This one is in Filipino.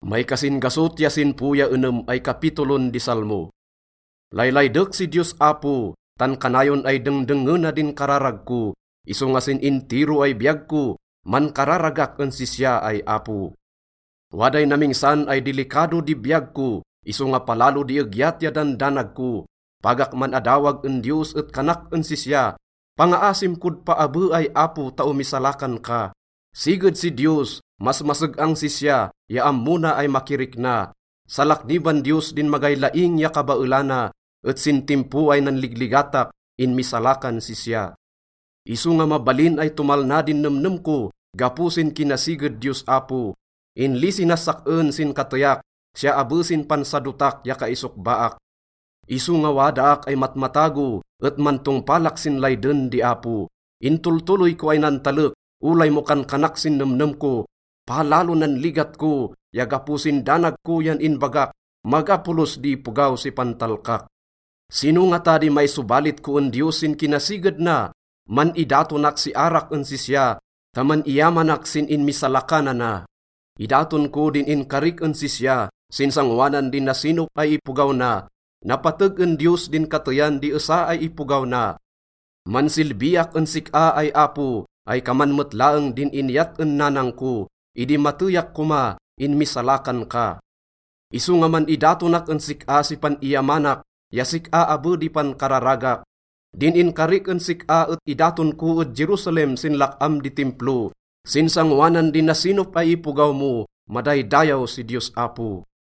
May kasingasot yasin puya enem ay kapitulon di Salmo. Laylaydek si Diyos Apo, tan kanayon ay dengdengen na din kararag ko, iso ngasin intiro ay biyag ko, man kararagak en sisya ay Apo. Waday namingsan ay delikado di biyag ko, iso nga palalo di agyat ya dan danag ko, pagak man adawag en Diyos et kanak en sisya, pangaasim kud paabu ay Apo tao misalakan ka. Siged si Diyos, mas maseg ang sisya, ya ammuna ay makirik na. Salakniban Diyos din magaylaing ya kabaulana, et sintimpo ay nanligligatak, in misalakan sisya. Isu nga mabalin ay tumalna din nemnem ko, gapusin kinasiged Diyos Apo. Inli sinasaken sin katayak, siya abusin pansadutak ya kaisok baak. Isu nga wadaak ay matmatago, et mantong palak sin layden di Apo. Intultuloy ko ay nantalek, ulay mo kan kanak sin nemnem ko, palalo nan ligat ko, yagapusin danag ko yan inbagak, magapulos di pugaw si pantalkak. Sino nga tadi may subalit ko en Diyos sin kinasiged na, man idatonak si arak en sisya, taman iyamanak sin in misalakana na. Idaton ko din in karik en sisya, sin sangwanan din na sinop ay ipugaw na, napateg en Diyos din katayan di esa ay ipugaw na. Man silbiak en sika ay Apo, ay kaman metlaeng din inyat en nanang ko, idi matuyak kuma, in misalakan ka. Isu nga man idatonak en sika si pan iyamanak, ya sika abu di pan kararagak. Din in karik en sika et idaton ko et Jerusalem sin lakam di templo, sin sangwanan din na sinop ay ipugaw mo, madaydayaw si Diyos Apo.